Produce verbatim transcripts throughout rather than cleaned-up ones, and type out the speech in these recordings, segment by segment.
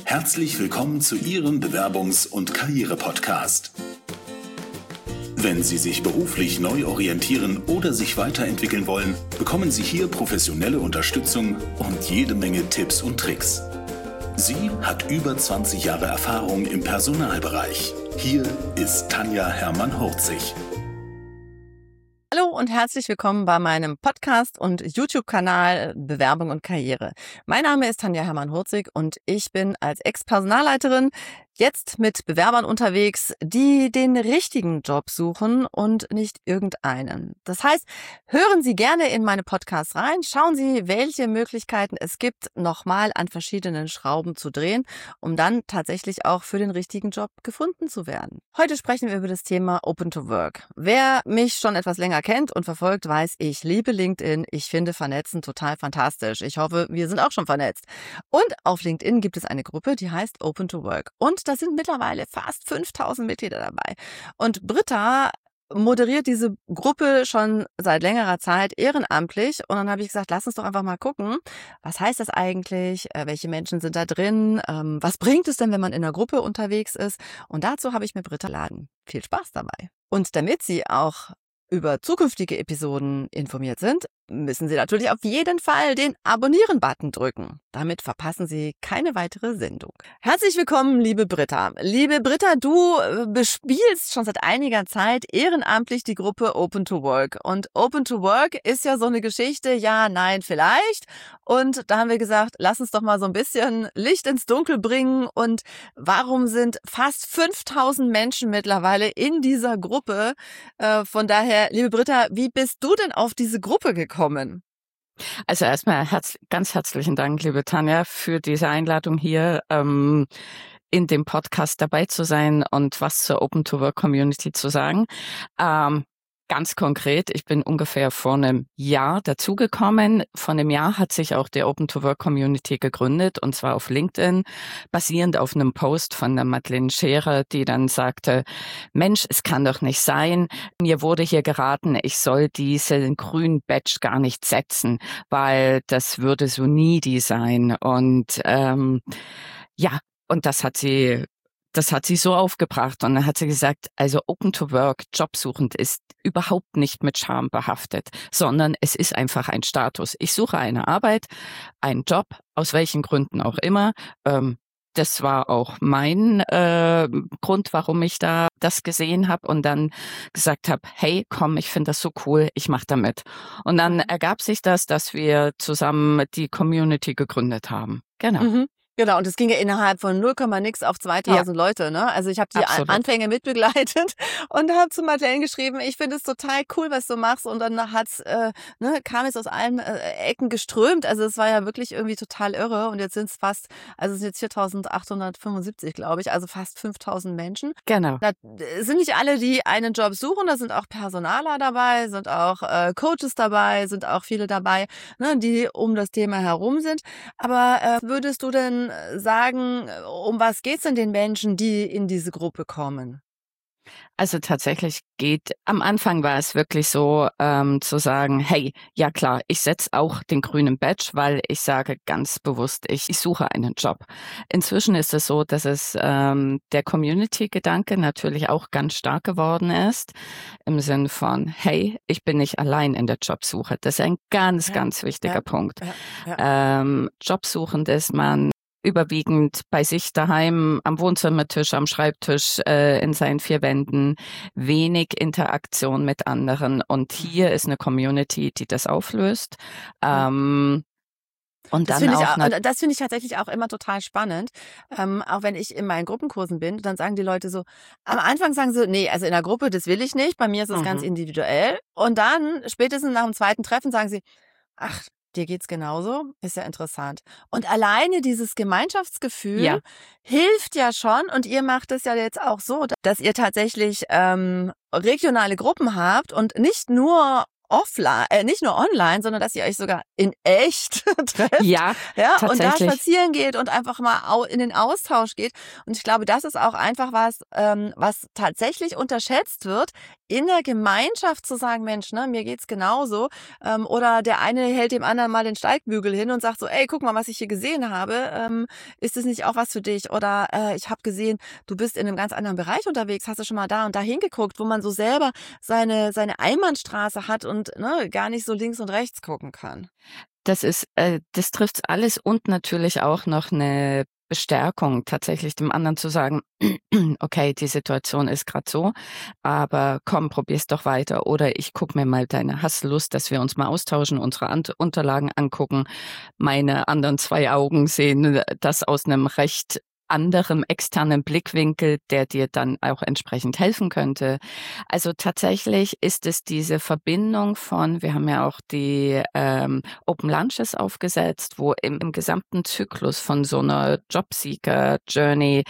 Herzlich willkommen zu Ihrem Bewerbungs- und Karriere-Podcast. Wenn Sie sich beruflich neu orientieren oder sich weiterentwickeln wollen, bekommen Sie hier professionelle Unterstützung und jede Menge Tipps und Tricks. Sie hat über zwanzig Jahre Erfahrung im Personalbereich. Hier ist Tanja Hermann-Hurzig. Hallo und herzlich willkommen bei meinem Podcast und YouTube-Kanal Bewerbung und Karriere. Mein Name ist Tanja Hermann-Hurzig und ich bin als Ex-Personalleiterin jetzt mit Bewerbern unterwegs, die den richtigen Job suchen und nicht irgendeinen. Das heißt, hören Sie gerne in meine Podcasts rein, schauen Sie, welche Möglichkeiten es gibt, nochmal an verschiedenen Schrauben zu drehen, um dann tatsächlich auch für den richtigen Job gefunden zu werden. Heute sprechen wir über das Thema Open to Work. Wer mich schon etwas länger kennt und verfolgt, weiß, ich liebe LinkedIn. Ich finde Vernetzen total fantastisch. Ich hoffe, wir sind auch schon vernetzt. Und auf LinkedIn gibt es eine Gruppe, die heißt Open to Work. Und da sind mittlerweile fast fünftausend Mitglieder dabei. Und Britta moderiert diese Gruppe schon seit längerer Zeit ehrenamtlich. Und dann habe ich gesagt, lass uns doch einfach mal gucken, was heißt das eigentlich? Welche Menschen sind da drin? Was bringt es denn, wenn man in einer Gruppe unterwegs ist? Und dazu habe ich mir Britta geladen. Viel Spaß dabei. Und damit Sie auch über zukünftige Episoden informiert sind, müssen Sie natürlich auf jeden Fall den Abonnieren-Button drücken. Damit verpassen Sie keine weitere Sendung. Herzlich willkommen, liebe Britta. Liebe Britta, du bespielst schon seit einiger Zeit ehrenamtlich die Gruppe Open to Work. Und Open to Work ist ja so eine Geschichte, ja, nein, vielleicht. Und da haben wir gesagt, lass uns doch mal so ein bisschen Licht ins Dunkel bringen. Und warum sind fast fünftausend Menschen mittlerweile in dieser Gruppe? Äh, von daher, liebe Britta, wie bist du denn auf diese Gruppe gekommen? Also erstmal herz, ganz herzlichen Dank, liebe Tanja, für diese Einladung hier ähm, in dem Podcast dabei zu sein und was zur Open to Work Community zu sagen. Ähm, Ganz konkret, ich bin ungefähr vor einem Jahr dazugekommen. Vor einem Jahr hat sich auch die Open to Work Community gegründet, und zwar auf LinkedIn, basierend auf einem Post von der Madeleine Scherer, die dann sagte, Mensch, es kann doch nicht sein, mir wurde hier geraten, ich soll diesen grünen Badge gar nicht setzen, weil das würde so needy sein. Und ähm, ja, und das hat sie Das hat sie so aufgebracht, und dann hat sie gesagt, also Open to Work, jobsuchend ist überhaupt nicht mit Scham behaftet, sondern es ist einfach ein Status. Ich suche eine Arbeit, einen Job, aus welchen Gründen auch immer. Ähm, das war auch mein äh, Grund, warum ich da das gesehen habe und dann gesagt habe, hey, komm, ich finde das so cool, ich mache da mit. Und dann ergab sich das, dass wir zusammen die Community gegründet haben. Genau. Mhm. Genau, und es ging ja innerhalb von null Komma nix auf zweitausend ja. Leute, ne? Also ich habe die Absolut. Anfänge mitbegleitet und habe zu Madeleine geschrieben, ich finde es total cool, was du machst. Und dann hat's, äh, ne, kam es aus allen äh, Ecken geströmt. Also es war ja wirklich irgendwie total irre. Und jetzt sind es fast, also es sind jetzt viertausendachthundertfünfundsiebzig, glaube ich, also fast fünftausend Menschen. Genau. Da sind nicht alle, die einen Job suchen, da sind auch Personaler dabei, sind auch äh, Coaches dabei, sind auch viele dabei, ne, die um das Thema herum sind. Aber äh, würdest du denn sagen, um was geht's denn den Menschen, die in diese Gruppe kommen? Also tatsächlich geht, am Anfang war es wirklich so, ähm, zu sagen, hey, ja klar, ich setze auch den grünen Badge, weil ich sage ganz bewusst, ich, ich suche einen Job. Inzwischen ist es so, dass es ähm, der Community-Gedanke natürlich auch ganz stark geworden ist, im Sinn von, hey, ich bin nicht allein in der Jobsuche. Das ist ein ganz, ja, ganz wichtiger ja, Punkt. Ja, ja. Ähm, Jobsuchend ist man überwiegend bei sich daheim, am Wohnzimmertisch, am Schreibtisch, äh, in seinen vier Wänden, wenig Interaktion mit anderen. Und hier ist eine Community, die das auflöst. Ähm, und das dann finde ich, auch auch, das finde ich tatsächlich auch immer total spannend. Ähm, auch wenn ich in meinen Gruppenkursen bin, dann sagen die Leute so, am Anfang sagen sie, nee, also in der Gruppe, das will ich nicht, bei mir ist es mhm. ganz individuell. Und dann, spätestens nach dem zweiten Treffen, sagen sie, ach, dir geht's genauso? Ist ja interessant. Und alleine dieses Gemeinschaftsgefühl ja. hilft ja schon. Und ihr macht es ja jetzt auch so, dass ihr tatsächlich ähm, regionale Gruppen habt und nicht nur offline, äh, nicht nur online, sondern dass ihr euch sogar in echt trefft. Ja, ja, und da tatsächlich. spazieren geht und einfach mal au- in den Austausch geht. Und ich glaube, das ist auch einfach was, ähm, was tatsächlich unterschätzt wird, in der Gemeinschaft zu sagen, Mensch, ne, mir geht's genauso. Ähm, oder der eine hält dem anderen mal den Steigbügel hin und sagt so, ey, guck mal, was ich hier gesehen habe. Ähm, ist es nicht auch was für dich? Oder äh, ich habe gesehen, du bist in einem ganz anderen Bereich unterwegs. Hast du schon mal da und da hingeguckt, wo man so selber seine seine Einbahnstraße hat und ne, gar nicht so links und rechts gucken kann. Das ist, äh, das trifft alles und natürlich auch noch eine Bestärkung, tatsächlich dem anderen zu sagen, okay, die Situation ist gerade so, aber komm, probier's doch weiter. Oder ich guck mir mal deine, hast du Lust, dass wir uns mal austauschen, unsere Ant- Unterlagen angucken. Meine anderen zwei Augen sehen das aus einem recht anderem externen Blickwinkel, der dir dann auch entsprechend helfen könnte. Also tatsächlich ist es diese Verbindung von, wir haben ja auch die ähm, Open Lunches aufgesetzt, wo im, im gesamten Zyklus von so einer Jobseeker-Journey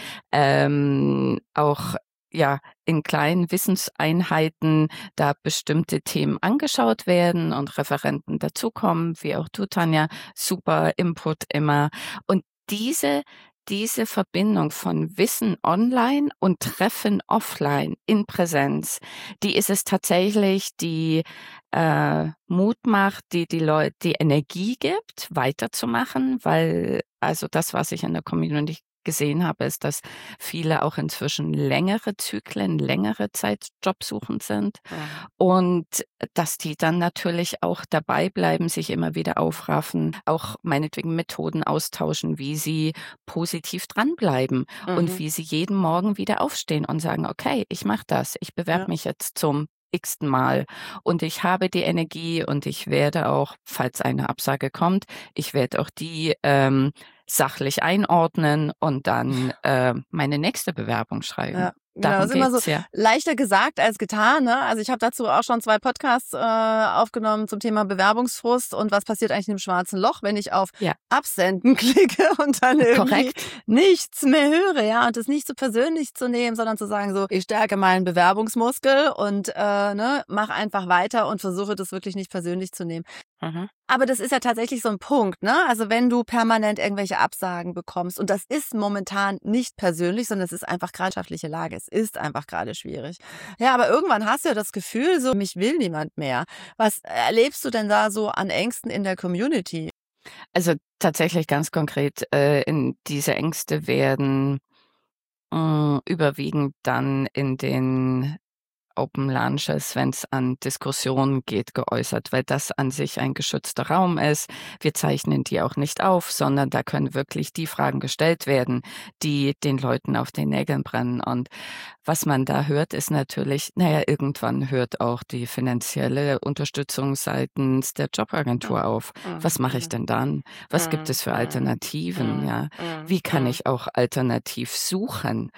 ähm, auch ja in kleinen Wissenseinheiten da bestimmte Themen angeschaut werden und Referenten dazukommen, wie auch du, Tanja, super Input immer. Und diese diese Verbindung von Wissen online und Treffen offline in Präsenz, die ist es tatsächlich, die äh, Mut macht, die die Leute die Energie gibt, weiterzumachen, weil also das, was ich in der Community gesehen habe, ist, dass viele auch inzwischen längere Zyklen, längere Zeit jobsuchend sind Ja. und dass die dann natürlich auch dabei bleiben, sich immer wieder aufraffen, auch meinetwegen Methoden austauschen, wie sie positiv dranbleiben Mhm. und wie sie jeden Morgen wieder aufstehen und sagen, okay, ich mache das, ich bewerbe Ja. mich jetzt zum x-ten Mal und ich habe die Energie und ich werde auch, falls eine Absage kommt, ich werde auch die ähm, sachlich einordnen und dann äh, meine nächste Bewerbung schreiben. Ja, genau, Darum ist immer so geht's ja. leichter gesagt als getan. Ne? Also ich habe dazu auch schon zwei Podcasts äh, aufgenommen zum Thema Bewerbungsfrust und was passiert eigentlich in dem schwarzen Loch, wenn ich auf Ja. Absenden klicke und dann irgendwie Korrekt. nichts mehr höre, ja, und das nicht so persönlich zu nehmen, sondern zu sagen so, ich stärke meinen Bewerbungsmuskel und äh, ne, mach einfach weiter und versuche das wirklich nicht persönlich zu nehmen. Mhm. Aber das ist ja tatsächlich so ein Punkt, ne? Also wenn du permanent irgendwelche Absagen bekommst und das ist momentan nicht persönlich, sondern es ist einfach gerade wirtschaftliche Lage. Es ist einfach gerade schwierig. Ja, aber irgendwann hast du ja das Gefühl, so mich will niemand mehr. Was erlebst du denn da so an Ängsten in der Community? Also tatsächlich ganz konkret, äh, in diese Ängste werden mh, überwiegend dann in den Open Lunches, wenn es an Diskussionen geht, geäußert, weil das an sich ein geschützter Raum ist. Wir zeichnen die auch nicht auf, sondern da können wirklich die Fragen gestellt werden, die den Leuten auf den Nägeln brennen. Und was man da hört, ist natürlich, naja, irgendwann hört auch die finanzielle Unterstützung seitens der Jobagentur auf. Was mache ich denn dann? Was gibt es für Alternativen? Ja, wie kann ich auch alternativ suchen?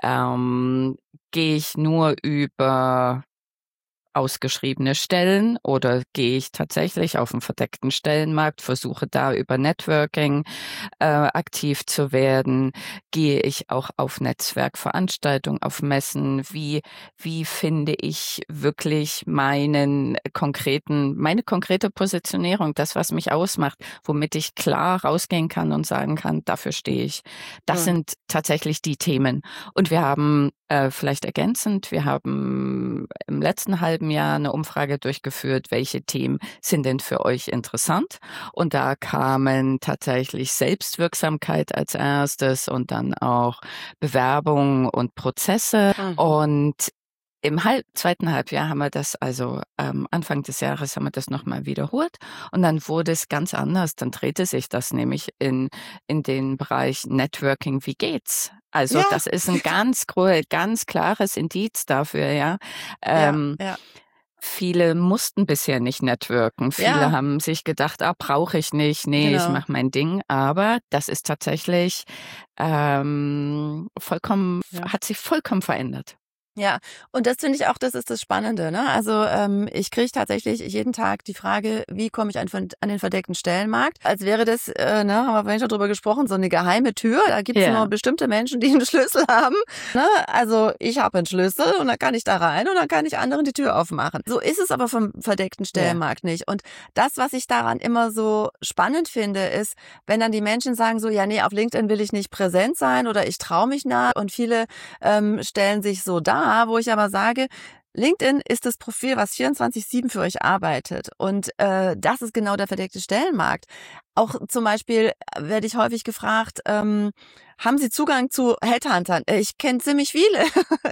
Ähm, Gehe ich nur über ausgeschriebene Stellen oder gehe ich tatsächlich auf einen verdeckten Stellenmarkt, versuche da über Networking äh, aktiv zu werden, gehe ich auch auf Netzwerkveranstaltungen, auf Messen, wie wie finde ich wirklich meinen konkreten meine konkrete Positionierung, das, was mich ausmacht, womit ich klar rausgehen kann und sagen kann, dafür stehe ich. Das Mhm. sind tatsächlich die Themen. Und wir haben äh, vielleicht ergänzend, wir haben im letzten halben Jahr eine Umfrage durchgeführt, welche Themen sind denn für euch interessant? Und da kamen tatsächlich Selbstwirksamkeit als erstes und dann auch Bewerbung und Prozesse. Mhm. Und im halb, zweiten Halbjahr haben wir das, also ähm, Anfang des Jahres haben wir das nochmal wiederholt und dann wurde es ganz anders. Dann drehte sich das nämlich in, in den Bereich Networking, wie geht's? Also Ja. das ist ein ganz, gro- ganz klares Indiz dafür, ja. Ähm, ja, ja. Viele mussten bisher nicht networken. Viele Ja. haben sich gedacht, ah, brauche ich nicht, nee, ich Genau. mache mein Ding. Aber das ist tatsächlich ähm, vollkommen, Ja. hat sich vollkommen verändert. Ja, und das finde ich auch, das ist das Spannende, ne? Also ähm, ich kriege tatsächlich jeden Tag die Frage, wie komme ich an, an den verdeckten Stellenmarkt? Als wäre das, äh, ne, haben wir vorhin schon drüber gesprochen, so eine geheime Tür. Da gibt es Ja. nur bestimmte Menschen, die einen Schlüssel haben. Ne? Also ich habe einen Schlüssel und dann kann ich da rein und dann kann ich anderen die Tür aufmachen. So ist es aber vom verdeckten Stellenmarkt nicht. Und das, was ich daran immer so spannend finde, ist, wenn dann die Menschen sagen so, ja, nee, auf LinkedIn will ich nicht präsent sein oder ich traue mich nicht. Und viele ähm, stellen sich so dar, wo ich aber sage, LinkedIn ist das Profil, was vierundzwanzig sieben für euch arbeitet. Und äh, das ist genau der verdeckte Stellenmarkt. Auch zum Beispiel werde ich häufig gefragt, ähm, haben Sie Zugang zu Headhuntern? Ich kenne ziemlich viele.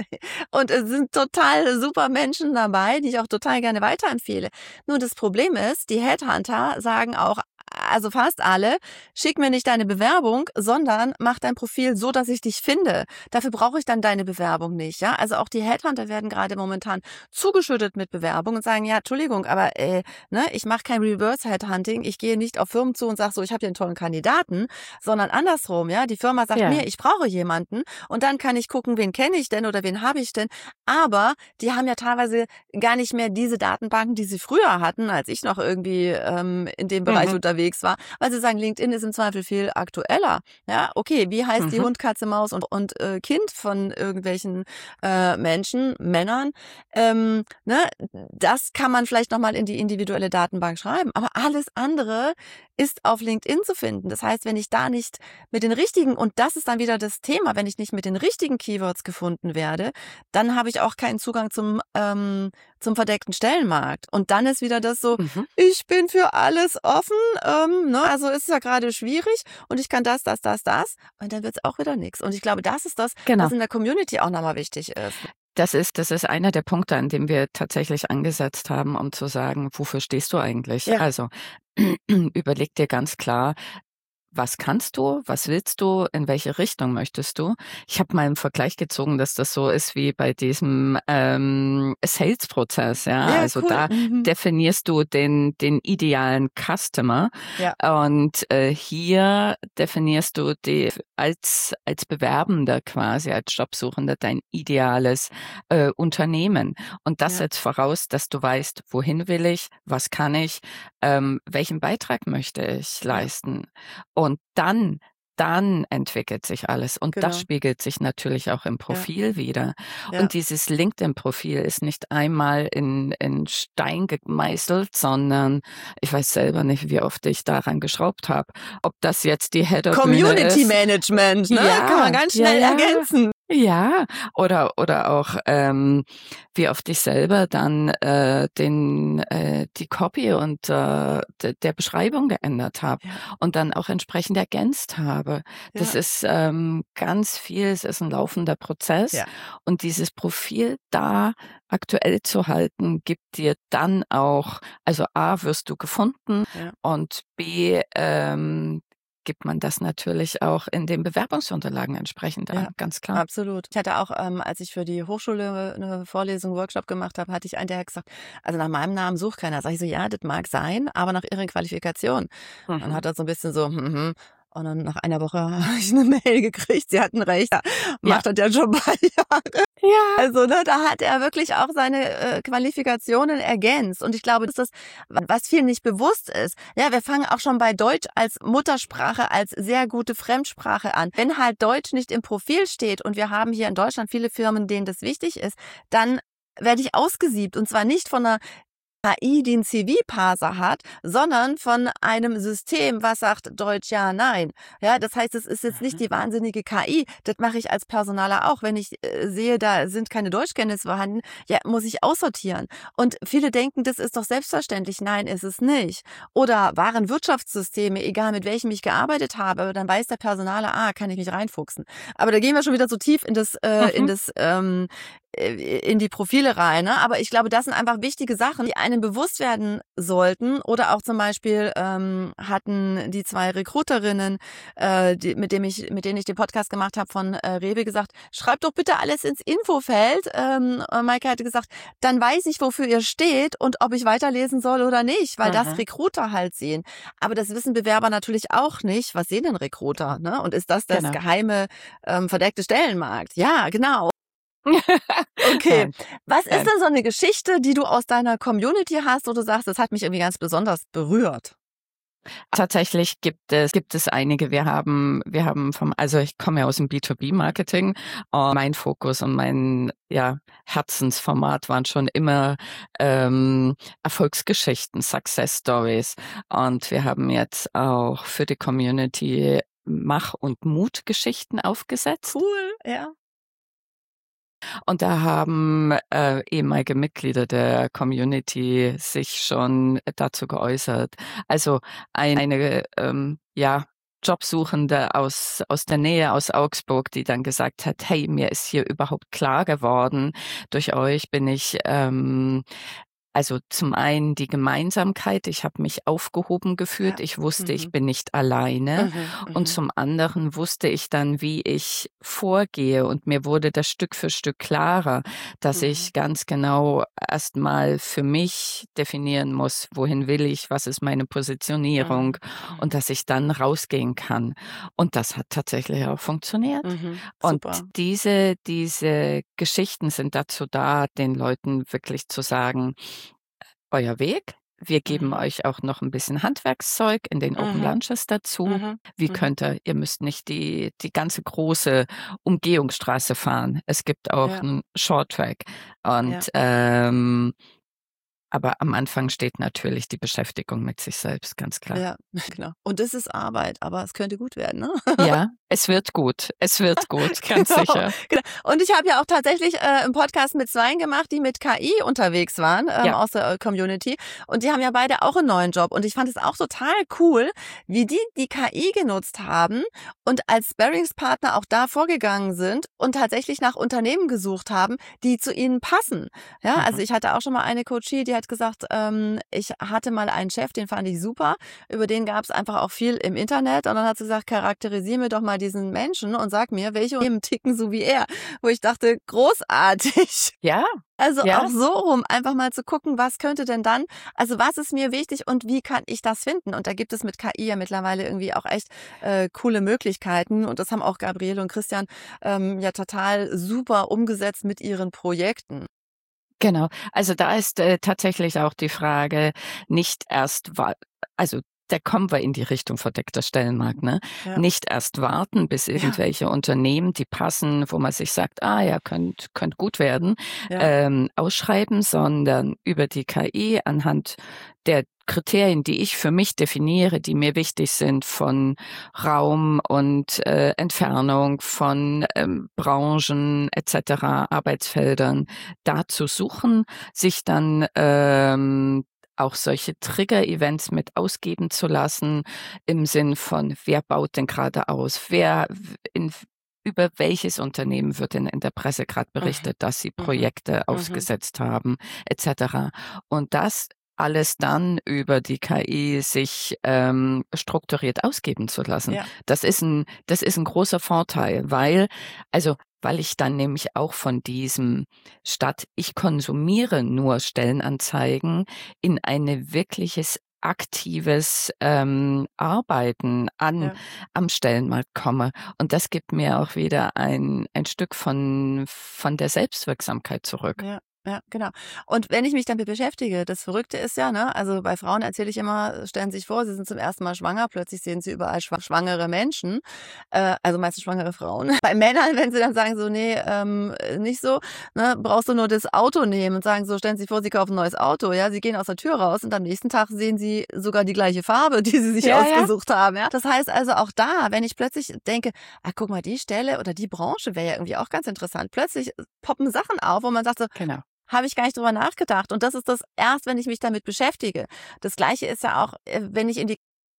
Und es sind total super Menschen dabei, die ich auch total gerne weiterempfehle. Nur das Problem ist, die Headhunter sagen auch, also fast alle, schick mir nicht deine Bewerbung, sondern mach dein Profil so, dass ich dich finde. Dafür brauche ich dann deine Bewerbung nicht. Ja, also auch die Headhunter werden gerade momentan zugeschüttet mit Bewerbung und sagen, ja, Entschuldigung, aber äh, ne, ich mache kein Reverse Headhunting. Ich gehe nicht auf Firmen zu und sage so, ich habe hier einen tollen Kandidaten, sondern andersrum. Ja, die Firma sagt Ja. mir, ich brauche jemanden und dann kann ich gucken, wen kenne ich denn oder wen habe ich denn. Aber die haben ja teilweise gar nicht mehr diese Datenbanken, die sie früher hatten, als ich noch irgendwie ähm, in dem Bereich Mhm. unterwegs war, weil sie sagen, LinkedIn ist im Zweifel viel aktueller. Ja, okay, wie heißt Mhm. die Hund, Katze, Maus und, und äh, Kind von irgendwelchen äh, Menschen, Männern? Ähm, ne, das kann man vielleicht nochmal in die individuelle Datenbank schreiben, aber alles andere ist auf LinkedIn zu finden. Das heißt, wenn ich da nicht mit den richtigen, und das ist dann wieder das Thema, wenn ich nicht mit den richtigen Keywords gefunden werde, dann habe ich auch keinen Zugang zum, ähm, zum verdeckten Stellenmarkt. Und dann ist wieder das so, Mhm. ich bin für alles offen, ähm, ne? Also ist ja gerade schwierig und ich kann das, das, das, das und dann wird es auch wieder nichts. Und ich glaube, das ist das, Genau. was in der Community auch nochmal wichtig ist. Das ist, das ist einer der Punkte, an dem wir tatsächlich angesetzt haben, um zu sagen, wofür stehst du eigentlich? Ja. Also überleg dir ganz klar, was kannst du, was willst du, in welche Richtung möchtest du? Ich habe mal einen Vergleich gezogen, dass das so ist wie bei diesem ähm, Sales-Prozess. Ja, Ja, also cool. da Mhm. definierst du den den idealen Customer Ja. und äh, hier definierst du die als als Bewerbender quasi als Jobsuchender dein ideales äh, Unternehmen und das Ja. setzt voraus, dass du weißt, wohin will ich, was kann ich, ähm, welchen Beitrag möchte ich Ja. leisten. Und dann, dann entwickelt sich alles. Und Genau. das spiegelt sich natürlich auch im Profil wieder. Ja. Und dieses LinkedIn-Profil ist nicht einmal in, in Stein gemeißelt, sondern ich weiß selber nicht, wie oft ich daran geschraubt habe. Ob das jetzt die Header-Bühne Community ist. Management, ne? Ja, Kann man ganz ja, schnell ja. ergänzen. Ja, oder oder auch ähm, wie oft ich selber dann äh, den äh, die Copy und äh, de, der Beschreibung geändert habe Ja. und dann auch entsprechend ergänzt habe. Das Ja. ist ähm, ganz viel, es ist ein laufender Prozess Ja. und dieses Profil da aktuell zu halten, gibt dir dann auch, also A, wirst du gefunden Ja. und B, ähm, gibt man das natürlich auch in den Bewerbungsunterlagen entsprechend Ja. an, ganz klar. Absolut. Ich hatte auch, ähm, als ich für die Hochschule eine Vorlesung, Workshop gemacht habe, hatte ich einen, der hat gesagt, also nach meinem Namen sucht keiner. Sag ich so, ja, das mag sein, aber nach Ihren Qualifikationen. Dann Mhm. hat er so ein bisschen so, hm, hm. Und dann nach einer Woche habe ich eine Mail gekriegt, sie hatten recht, ja, macht das ja schon ein paar Jahre. Ja. Also, ne, da hat er wirklich auch seine äh, Qualifikationen ergänzt. Und ich glaube, das ist das, was vielen nicht bewusst ist. Ja, wir fangen auch schon bei Deutsch als Muttersprache, als sehr gute Fremdsprache an. Wenn halt Deutsch nicht im Profil steht und wir haben hier in Deutschland viele Firmen, denen das wichtig ist, dann werde ich ausgesiebt. Und zwar nicht von einer K I, die einen C V-Parser hat, sondern von einem System, was sagt Deutsch ja, nein. Ja, das heißt, es ist jetzt nicht die wahnsinnige K I. Das mache ich als Personaler auch. Wenn ich äh, sehe, da sind keine Deutschkenntnisse vorhanden, ja, muss ich aussortieren. Und viele denken, das ist doch selbstverständlich. Nein, ist es nicht. Oder Warenwirtschaftssysteme, egal mit welchem ich gearbeitet habe, dann weiß der Personaler, ah, kann ich mich reinfuchsen. Aber da gehen wir schon wieder so tief in das, äh, Mhm. in das, ähm, in die Profile rein. Ne? Aber ich glaube, das sind einfach wichtige Sachen, die einem bewusst werden sollten. Oder auch zum Beispiel ähm, hatten die zwei Recruiterinnen, äh, die, mit, dem ich, mit denen ich den Podcast gemacht habe, von äh, Rewe gesagt, schreibt doch bitte alles ins Infofeld. Ähm, Maike hatte gesagt, dann weiß ich, wofür ihr steht und ob ich weiterlesen soll oder nicht, weil Mhm. das Recruiter halt sehen. Aber das wissen Bewerber natürlich auch nicht. Was sehen denn Recruiter? Ne? Und ist das das Genau. geheime, ähm, verdeckte Stellenmarkt? Ja, genau. Okay. Nein. Was ist Nein. denn so eine Geschichte, die du aus deiner Community hast, wo du sagst, das hat mich irgendwie ganz besonders berührt? Tatsächlich gibt es gibt es einige. Wir haben wir haben vom also ich komme ja aus dem B zwei B Marketing. Und mein Fokus und mein ja Herzensformat waren schon immer ähm, Erfolgsgeschichten, Success Stories. Und wir haben jetzt auch für die Community Mach- und Mutgeschichten aufgesetzt. Cool, ja. Und da haben äh, ehemalige Mitglieder der Community sich schon dazu geäußert. Also eine ähm, ja Jobsuchende aus aus der Nähe aus Augsburg, die dann gesagt hat: Hey, mir ist hier überhaupt klar geworden. Durch euch bin ich ähm, also zum einen die Gemeinsamkeit, ich habe mich aufgehoben gefühlt, Ja. ich wusste, Mhm. ich bin nicht alleine. Mhm, Und mhm. zum anderen wusste ich dann, wie ich vorgehe und mir wurde das Stück für Stück klarer, dass Mhm. ich ganz genau erstmal für mich definieren muss, wohin will ich, was ist meine Positionierung Mhm. und dass ich dann rausgehen kann. Und das hat tatsächlich auch funktioniert. Mhm. Und Super. diese diese Geschichten sind dazu da, den Leuten wirklich zu sagen: Euer Weg. Wir geben Mhm. euch auch noch ein bisschen Handwerkszeug in den Open Mhm. Lunches dazu. Mhm. Wie Mhm. könnt ihr ihr müsst nicht die die ganze große Umgehungsstraße fahren. Es gibt auch Ja. 'n Shorttrack. Ja. Und, ähm aber am Anfang steht natürlich die Beschäftigung mit sich selbst, ganz klar. Ja, genau. Und das ist Arbeit, aber es könnte gut werden, ne? Ja, es wird gut. Es wird gut, ganz Genau, sicher. genau. Und ich habe ja auch tatsächlich äh, 'n Podcast mit zweien gemacht, die mit K I unterwegs waren, ähm, Ja. aus der äh, Community. Und die haben ja beide auch 'n neuen Job. Und ich fand es auch total cool, wie die die K I genutzt haben und als Sparringspartner auch da vorgegangen sind und tatsächlich nach Unternehmen gesucht haben, die zu ihnen passen. Ja, Mhm. also ich hatte auch schon mal eine Coachie, die hat gesagt, ähm, ich hatte mal einen Chef, den fand ich super. Über den gab es einfach auch viel im Internet. Und dann hat sie gesagt, charakterisiere mir doch mal diesen Menschen und sag mir, welche Unternehmen ticken so wie er. Wo ich dachte, großartig. Ja, Also ja. auch so rum, einfach mal zu gucken, was könnte denn dann, also was ist mir wichtig und wie kann ich das finden? Und da gibt es mit K I ja mittlerweile irgendwie auch echt äh, coole Möglichkeiten. Und das haben auch Gabriele und Christian ähm, ja total super umgesetzt mit ihren Projekten. Genau. Also da ist äh, tatsächlich auch die Frage, nicht erst wa also da kommen wir in die Richtung verdeckter Stellenmarkt, ne? Ja. Nicht erst warten, bis Ja. irgendwelche Unternehmen, die passen, wo man sich sagt, ah ja, könnt könnt gut werden, Ja. ähm, ausschreiben, sondern über die K I anhand der Kriterien, die ich für mich definiere, die mir wichtig sind, von Raum und äh, Entfernung, von ähm, Branchen et cetera, Arbeitsfeldern, da zu suchen, sich dann ähm, auch solche Trigger-Events mit ausgeben zu lassen, im Sinn von, wer baut denn gerade aus, wer in über welches Unternehmen wird denn in der Presse gerade berichtet, dass sie Mhm. Projekte Mhm. aufgesetzt haben, et cetera. Und das alles dann über die K I sich ähm, strukturiert ausgeben zu lassen. Ja. Das ist ein, das ist ein großer Vorteil, weil, also, weil ich dann nämlich auch von diesem, statt ich konsumiere nur Stellenanzeigen, in eine wirkliches aktives ähm, Arbeiten an Ja. am Stellenmarkt komme. Und das gibt mir auch wieder ein ein Stück von von der Selbstwirksamkeit zurück. Ja, ja, genau. Und wenn ich mich damit beschäftige, das Verrückte ist ja, ne, also bei Frauen erzähle ich immer, stellen Sie sich vor, sie sind zum ersten Mal schwanger, plötzlich sehen sie überall schwa schwangere Menschen, äh, also meistens schwangere Frauen. Bei Männern, wenn sie dann sagen so, nee, ähm, nicht so, ne, brauchst du nur das Auto nehmen und sagen so, stellen Sie sich vor, Sie kaufen ein neues Auto, ja, Sie gehen aus der Tür raus und am nächsten Tag sehen Sie sogar die gleiche Farbe, die Sie sich Ja, ja. ausgesucht haben, ja. Das heißt also auch da, wenn ich plötzlich denke, ah, guck mal, die Stelle oder die Branche wäre ja irgendwie auch ganz interessant. Plötzlich poppen Sachen auf, wo man sagt so, Genau. habe ich gar nicht drüber nachgedacht. Und das ist das erst, wenn ich mich damit beschäftige. Das Gleiche ist ja auch, äh, wenn ich in die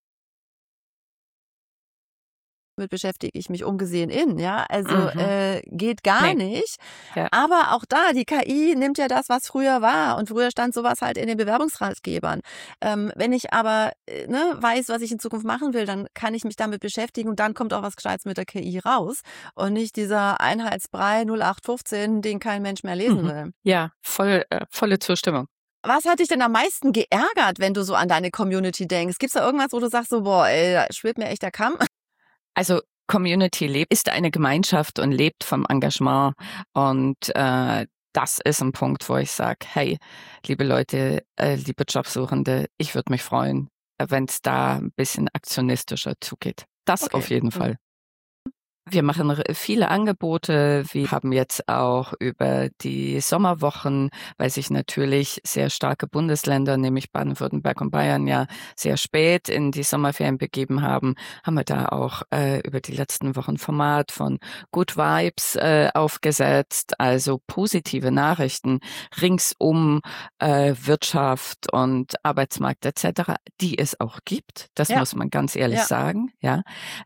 damit beschäftige ich mich ungesehen in, ja. Also Mhm. äh, geht gar Nee. nicht. Ja. Aber auch da, die K I nimmt ja das, was früher war. Und früher stand sowas halt in den Bewerbungsratgebern. Ähm, wenn ich aber äh, ne, weiß, was ich in Zukunft machen will, dann kann ich mich damit beschäftigen und dann kommt auch was Gescheites mit der K I raus. Und nicht dieser Einheitsbrei null acht fünfzehn, den kein Mensch mehr lesen Mhm. will. Ja, voll, äh, volle Zustimmung. Was hat dich denn am meisten geärgert, wenn du so an deine Community denkst? Gibt's da irgendwas, wo du sagst so, boah, ey, da schwirrt mir echt der Kamm? Also Community lebt, ist eine Gemeinschaft und lebt vom Engagement. Und äh, das ist ein Punkt, wo ich sage, hey, liebe Leute, äh, liebe Jobsuchende, ich würde mich freuen, wenn es da ein bisschen aktionistischer zugeht. Das Okay. auf jeden Fall. Wir machen viele Angebote. Wir haben jetzt auch über die Sommerwochen, weil sich natürlich sehr starke Bundesländer, nämlich Baden-Württemberg und Bayern, ja sehr spät in die Sommerferien begeben haben, haben wir da auch äh, über die letzten Wochen Format von Good Vibes äh, aufgesetzt, also positive Nachrichten ringsum äh, Wirtschaft und Arbeitsmarkt et cetera, die es auch gibt. Das Ja. muss man ganz ehrlich Ja. sagen, ja.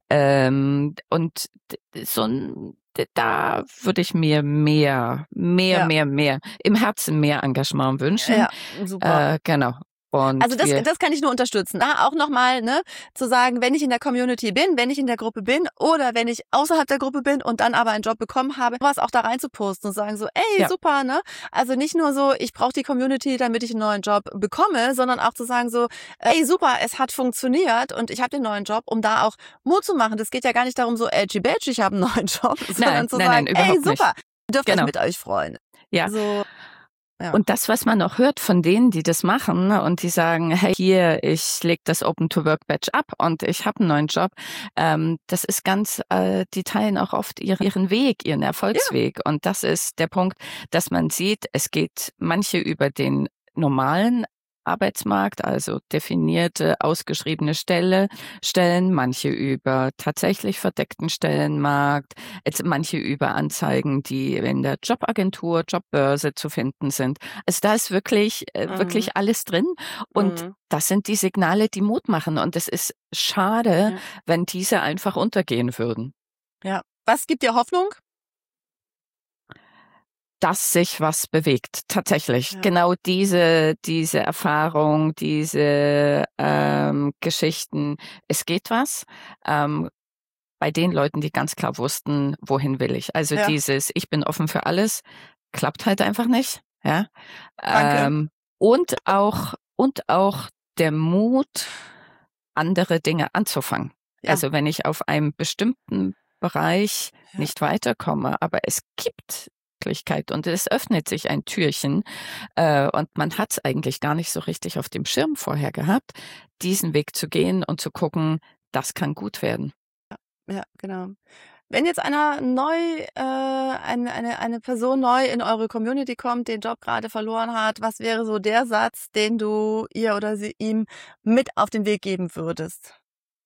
Ähm, und so ein, da würde ich mir mehr, mehr, Ja. mehr, mehr, im Herzen mehr Engagement wünschen. Ja, super. Äh, genau. Und Also das, wir, das kann ich nur unterstützen. Da auch nochmal, ne, zu sagen, wenn ich in der Community bin, wenn ich in der Gruppe bin oder wenn ich außerhalb der Gruppe bin und dann aber einen Job bekommen habe, was auch da rein zu posten und sagen so, ey, Ja. super, ne? Also nicht nur so, ich brauche die Community, damit ich einen neuen Job bekomme, sondern auch zu sagen so, ey, super, es hat funktioniert und ich habe den neuen Job, um da auch Mut zu machen. Das geht ja gar nicht darum so, edgy badgy, ich habe einen neuen Job, sondern nein, zu nein, sagen, nein, ey, überhaupt super, nicht. ihr dürft Genau. euch mit euch freuen. Ja. So, ja. Und das, was man auch hört von denen, die das machen und die sagen, hey, hier, ich leg das Open-to-Work-Badge ab und ich habe einen neuen Job, ähm, das ist ganz, äh, die teilen auch oft ihren, ihren Weg, ihren Erfolgsweg. Ja. Und das ist der Punkt, dass man sieht, es geht manche über den normalen Arbeitsmarkt, also definierte, ausgeschriebene Stelle, Stellen, manche über tatsächlich verdeckten Stellenmarkt, jetzt manche über Anzeigen, die in der Jobagentur, Jobbörse zu finden sind. Also da ist wirklich, äh, Mhm. wirklich alles drin und Mhm. das sind die Signale, die Mut machen und es ist schade, Ja. wenn diese einfach untergehen würden. Ja. Was gibt dir Hoffnung? Dass sich was bewegt, tatsächlich. Ja. Genau diese, diese Erfahrung, diese ähm, Geschichten, es geht was. Ähm, bei den Leuten, die ganz klar wussten, wohin will ich. Also Ja. dieses, ich bin offen für alles, klappt halt einfach nicht. Ja. Danke. Ähm, und auch, und auch der Mut, andere Dinge anzufangen. Ja. Also wenn ich auf einem bestimmten Bereich Ja. nicht weiterkomme, aber es gibt Möglichkeit und es öffnet sich ein Türchen äh, und man hat es eigentlich gar nicht so richtig auf dem Schirm vorher gehabt, diesen Weg zu gehen und zu gucken, das kann gut werden. Ja, genau. Wenn jetzt einer neu, äh, eine, eine, eine Person neu in eure Community kommt, den Job gerade verloren hat, was wäre so der Satz, den du ihr oder sie ihm mit auf den Weg geben würdest?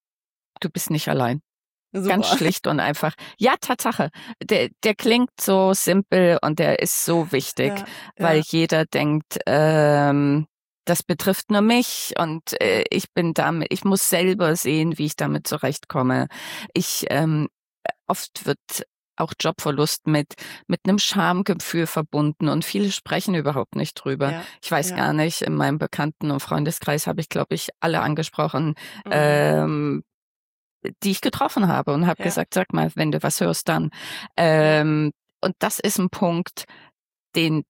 Du bist nicht allein. Super. Ganz schlicht und einfach. Ja, Tatsache. Der, der klingt so simpel und der ist so wichtig, Ja, weil ja. jeder denkt, ähm, das betrifft nur mich und äh, ich bin damit, ich muss selber sehen, wie ich damit zurechtkomme. Ich, ähm, oft wird auch Jobverlust mit, mit einem Schamgefühl verbunden und viele sprechen überhaupt nicht drüber. Ja, Ich weiß ja. gar nicht, in meinem Bekannten- und Freundeskreis habe ich, glaube ich, alle angesprochen, Mhm. ähm, die ich getroffen habe und habe Ja. gesagt, sag mal, wenn du was hörst, dann. Ähm, und das ist ein Punkt, den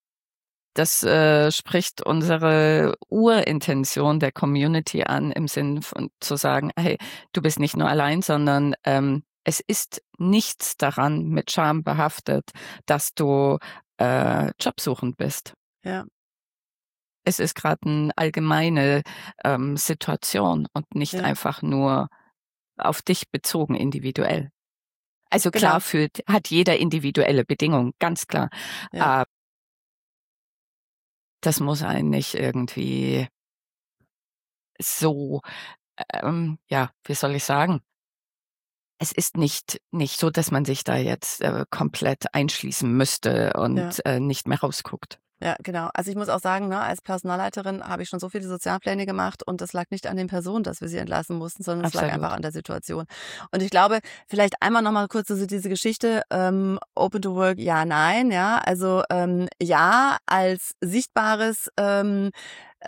das äh, spricht unsere Urintention der Community an, im Sinn von zu sagen, hey, du bist nicht nur allein, sondern ähm, es ist nichts daran mit Scham behaftet, dass du äh, jobsuchend bist. Ja. Es ist gerade eine allgemeine ähm, Situation und nicht Ja. einfach nur auf dich bezogen individuell. Also Genau. klar fühlt, hat jeder individuelle Bedingungen, ganz klar. Ja. Aber das muss einen nicht irgendwie so, ähm, ja, wie soll ich sagen? Es ist nicht, nicht so, dass man sich da jetzt äh, komplett einschließen müsste und Ja. äh, nicht mehr rausguckt. Ja, genau. Also ich muss auch sagen, ne, als Personalleiterin habe ich schon so viele Sozialpläne gemacht und das lag nicht an den Personen, dass wir sie entlassen mussten, sondern es lag Absolut. einfach an der Situation. Und ich glaube, vielleicht einmal nochmal kurz so diese Geschichte, ähm, Open to Work, ja, nein, ja. Also ähm, ja, als sichtbares ähm, äh,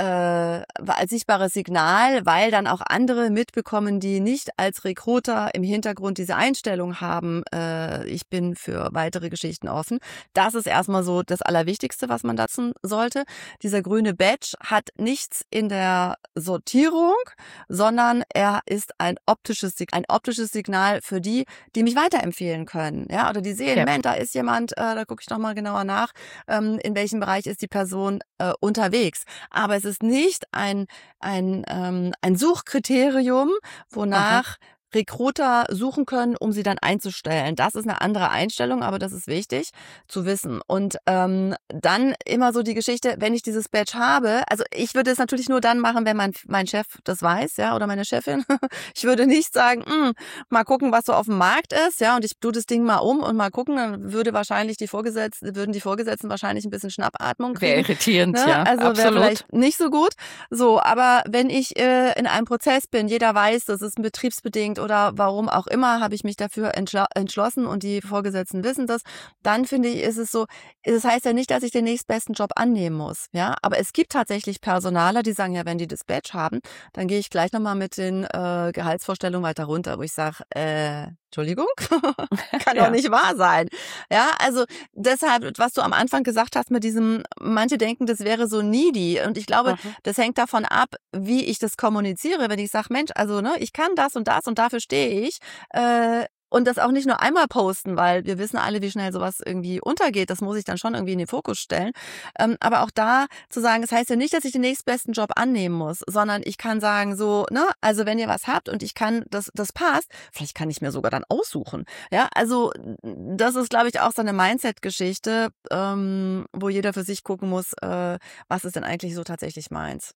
als sichtbares Signal, weil dann auch andere mitbekommen, die nicht als Recruiter im Hintergrund diese Einstellung haben, äh, ich bin für weitere Geschichten offen. Das ist erstmal so das Allerwichtigste, was man dazu sollte. Dieser grüne Badge hat nichts in der Sortierung, sondern er ist ein optisches, ein optisches Signal für die, die mich weiterempfehlen können. Ja, oder die sehen, Ja. Mensch, da ist jemand, äh, da gucke ich nochmal genauer nach, ähm, in welchem Bereich ist die Person äh, unterwegs. Aber es ist nicht ein, ein, ähm, ein Suchkriterium, wonach Aha. Recruiter suchen können, um sie dann einzustellen. Das ist eine andere Einstellung, aber das ist wichtig zu wissen. Und ähm, dann immer so die Geschichte, wenn ich dieses Badge habe, also ich würde es natürlich nur dann machen, wenn mein mein Chef das weiß, ja, oder meine Chefin. Ich würde nicht sagen, hm, mal gucken, was so auf dem Markt ist, ja, und ich tue das Ding mal um und mal gucken, dann würde wahrscheinlich die Vorgesetzten, würden die Vorgesetzten wahrscheinlich ein bisschen Schnappatmung kriegen. Wäre irritierend, Ne? ja, Also wäre absolut. vielleicht nicht so gut. So, aber wenn ich äh, in einem Prozess bin, jeder weiß, das ist betriebsbedingt oder warum auch immer, habe ich mich dafür entschl- entschlossen und die Vorgesetzten wissen das, dann finde ich, ist es so, das heißt ja nicht, dass ich den nächstbesten Job annehmen muss, ja, aber es gibt tatsächlich Personaler, die sagen, ja, wenn die das Badge haben, dann gehe ich gleich nochmal mit den äh, Gehaltsvorstellungen weiter runter, wo ich sage, äh, Entschuldigung, kann Ja. doch nicht wahr sein. Ja, also deshalb, was du am Anfang gesagt hast mit diesem, manche denken, das wäre so needy und ich glaube, Aha. das hängt davon ab, wie ich das kommuniziere. Wenn ich sage, Mensch, also ne, ich kann das und das und dafür stehe ich, äh, und das auch nicht nur einmal posten, weil wir wissen alle, wie schnell sowas irgendwie untergeht. Das muss ich dann schon irgendwie in den Fokus stellen. Ähm, aber auch da zu sagen, das heißt ja nicht, dass ich den nächstbesten Job annehmen muss, sondern ich kann sagen so, ne, also wenn ihr was habt und ich kann, das, das passt, vielleicht kann ich mir sogar dann aussuchen. Ja, also das ist, glaube ich, auch so eine Mindset-Geschichte, ähm, wo jeder für sich gucken muss, äh, was ist denn eigentlich so tatsächlich meins.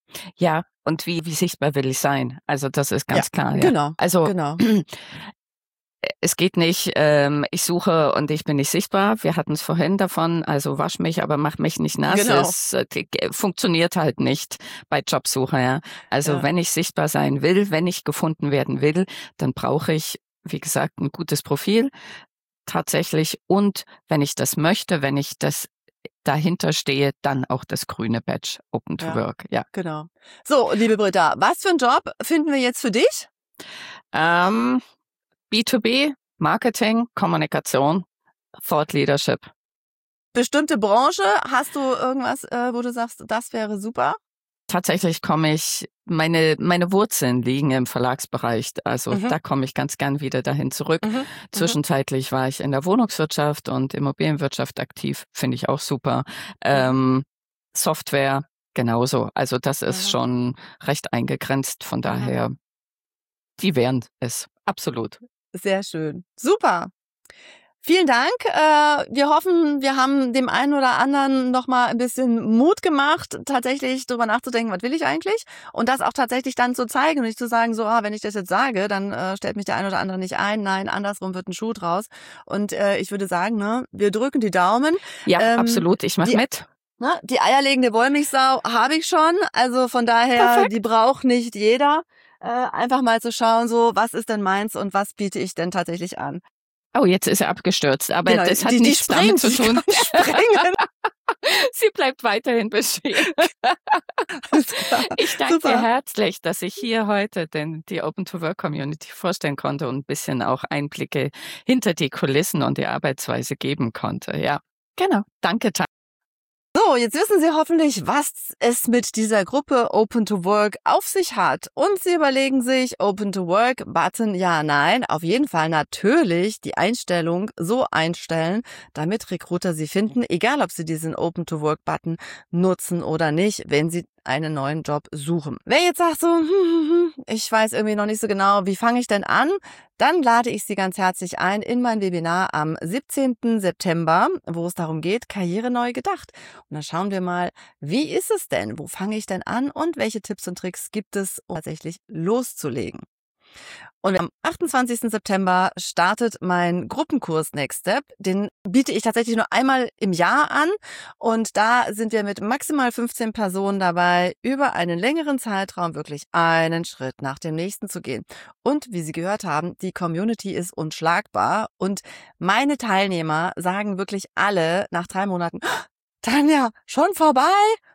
Ja, und wie, wie sichtbar will ich sein? Also das ist ganz Ja, klar. Ja. genau, Also genau. es geht nicht, ähm, ich suche und ich bin nicht sichtbar. Wir hatten es vorhin davon, also wasch mich, aber mach mich nicht nass. Genau. Es äh, funktioniert halt nicht bei Jobsuche. Ja. Also Ja. wenn ich sichtbar sein will, wenn ich gefunden werden will, dann brauche ich, wie gesagt, ein gutes Profil tatsächlich. Und wenn ich das möchte, wenn ich das dahinter stehe, dann auch das grüne Badge Open to Ja. Work. Ja. Genau. So, liebe Britta, was für einen Job finden wir jetzt für dich? Ähm, B zwei B, Marketing, Kommunikation, Thought Leadership. Bestimmte Branche? Hast du irgendwas, äh, wo du sagst, das wäre super? Tatsächlich komme ich, meine, meine Wurzeln liegen im Verlagsbereich. Also Mhm. da komme ich ganz gern wieder dahin zurück. Mhm. Zwischenzeitlich war ich in der Wohnungswirtschaft und Immobilienwirtschaft aktiv. Finde ich auch super. Ähm, Software genauso. Also das ist Mhm. schon recht eingegrenzt. Von Mhm. daher, die wären es. Absolut. Sehr schön. Super. Vielen Dank. Äh, wir hoffen, wir haben dem einen oder anderen noch mal ein bisschen Mut gemacht, tatsächlich drüber nachzudenken, was will ich eigentlich? Und das auch tatsächlich dann zu zeigen und nicht zu sagen, so, ah, wenn ich das jetzt sage, dann äh, stellt mich der ein oder andere nicht ein. Nein, andersrum wird ein Schuh draus. Und äh, ich würde sagen, ne, wir drücken die Daumen. Ja, Ähm, absolut. Ich mache die- mit. Ne, die eierlegende Wollmilchsau habe ich schon. Also von daher, Perfekt. die braucht nicht jeder. Äh, einfach mal zu schauen, so, was ist denn meins und was biete ich denn tatsächlich an? Oh, jetzt ist er abgestürzt. Aber Genau, das hat die, die nichts damit springt, zu tun. die springen. Sie bleibt weiterhin bestehen. Alles klar. Ich danke Super. dir herzlich, dass ich hier heute den, die Open-to-Work-Community vorstellen konnte und ein bisschen auch Einblicke hinter die Kulissen und die Arbeitsweise geben konnte. Ja, genau. Danke, Tanja. So, jetzt wissen Sie hoffentlich, was es mit dieser Gruppe Open to Work auf sich hat. Und Sie überlegen sich, Open to Work, Button, ja, nein, auf jeden Fall natürlich die Einstellung so einstellen, damit Recruiter Sie finden, egal ob Sie diesen Open to Work Button nutzen oder nicht, wenn Sie einen neuen Job suchen. Wer jetzt sagt so, hm, hm, hm, ich weiß irgendwie noch nicht so genau, wie fange ich denn an? Dann lade ich Sie ganz herzlich ein in mein Webinar am siebzehnten September, wo es darum geht, Karriere neu gedacht. Und dann schauen wir mal, wie ist es denn? Wo fange ich denn an? Und welche Tipps und Tricks gibt es, um tatsächlich loszulegen? Und am achtundzwanzigsten September startet mein Gruppenkurs Next Step. Den biete ich tatsächlich nur einmal im Jahr an. Und da sind wir mit maximal fünfzehn Personen dabei, über einen längeren Zeitraum wirklich einen Schritt nach dem nächsten zu gehen. Und wie Sie gehört haben, die Community ist unschlagbar. Und meine Teilnehmer sagen wirklich alle nach drei Monaten, Tanja, schon vorbei?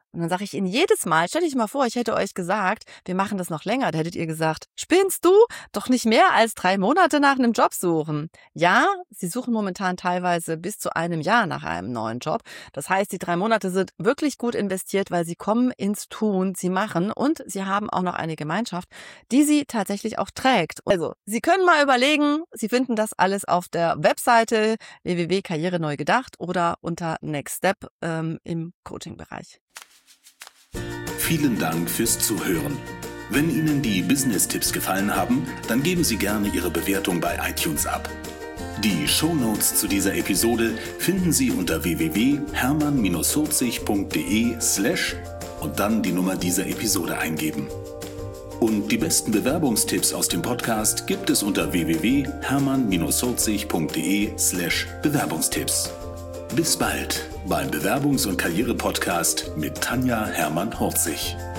Und dann sage ich Ihnen jedes Mal, stell dich mal vor, ich hätte euch gesagt, wir machen das noch länger. Da hättet ihr gesagt, spinnst du? Doch nicht mehr als drei Monate nach einem Job suchen. Ja, Sie suchen momentan teilweise bis zu einem Jahr nach einem neuen Job. Das heißt, die drei Monate sind wirklich gut investiert, weil Sie kommen ins Tun, Sie machen und Sie haben auch noch eine Gemeinschaft, die Sie tatsächlich auch trägt. Also, Sie können mal überlegen, Sie finden das alles auf der Webseite w w w punkt karriere neu gedacht oder unter Next Step ähm, im Coaching-Bereich. Vielen Dank fürs Zuhören. Wenn Ihnen die Business-Tipps gefallen haben, dann geben Sie gerne Ihre Bewertung bei iTunes ab. Die Shownotes zu dieser Episode finden Sie unter w w w punkt hermann hurzig punkt de slash und dann die Nummer dieser Episode eingeben. Und die besten Bewerbungstipps aus dem Podcast gibt es unter w w w punkt hermann hurzig punkt de slash Bewerbungstipps. Bis bald beim Bewerbungs- und Karriere-Podcast mit Tanja Hermann-Hurzig.